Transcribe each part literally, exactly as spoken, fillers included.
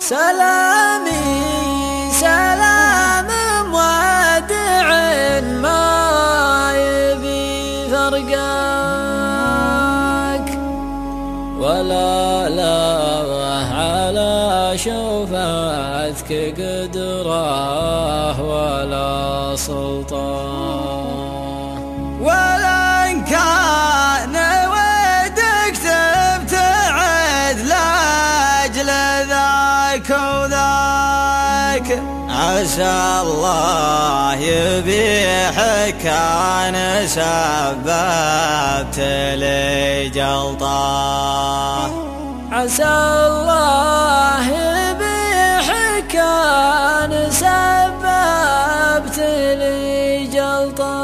سلامي سلام مودع ما يبي فرقك، ولا لا على شوفتك قدره ولا سلطان، ولا إن كان ودك تبتعد لأجل ذاك وذاك، عسى الله يبيحك كان سببت لي جلطه، عسى الله يبيحك كان سببت لي جلطه.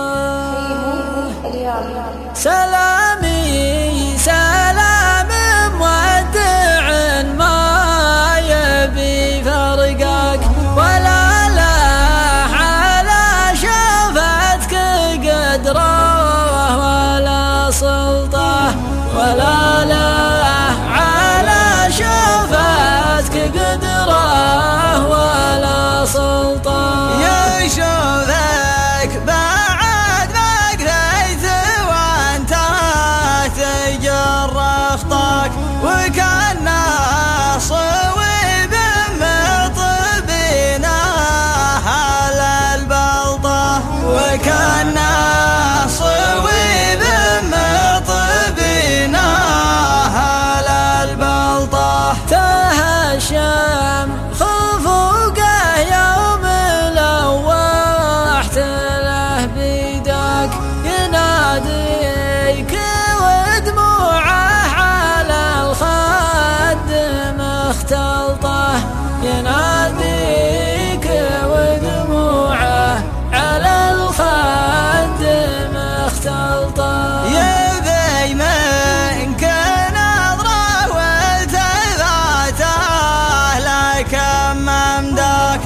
سلامي سلام مودع ما يبي فرقك، ولا لا على شوفتك قدره ولا سلطه، ولا لا على شوفتك قدره ولا سلطه. يا شوفك بعد ما قريت وانت تجرفتك، وكان صويب مطبينا على البلطه، وكان صويب مطبينا على البلطه. تهشم خفوقه يوم لوحت له بيدك، يناديك ودموعه على الخد مختلطه، يناديك ودموعه على الخد مختلطه. يبي منك نظرة والتفاته، لكن ممداك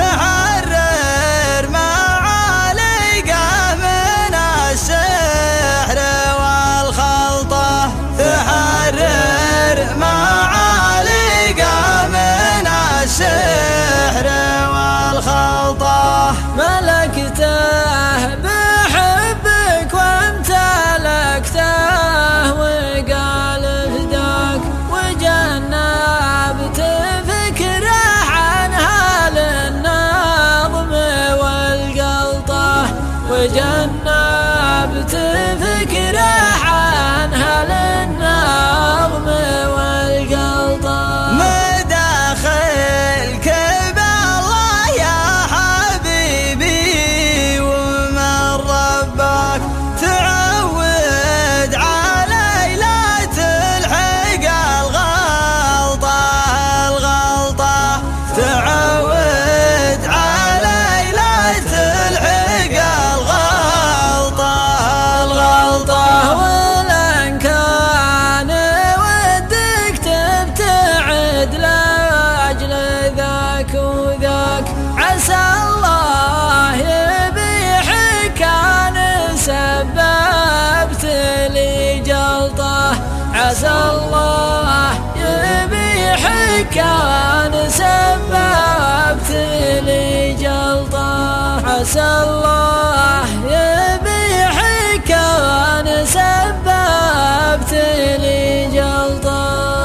تحرر معالقه من السحر والخلطه، تحرر معالقه من السحر والخلطه. ملكته بحبك وامتلكته وقال فداك، وجنبت فكره عنها للنظم والقلطه، وجنبت فكره عنها للنظم والقلطه. مداخلك بالله يا حبيبي ومن ربك، تعود علي لا تلحق الغلطة الغلطة، تعود علي لا تلحق الغلطة الغلطة. ولن كان ودك تبتعد لأجل ذاك وذاك، عسى الله يبيحك كان سببت لي جلطه، عسى الله يبيحك كان سببت لي جلطه، عسى الله يبيحك كان سببت لي جلطه.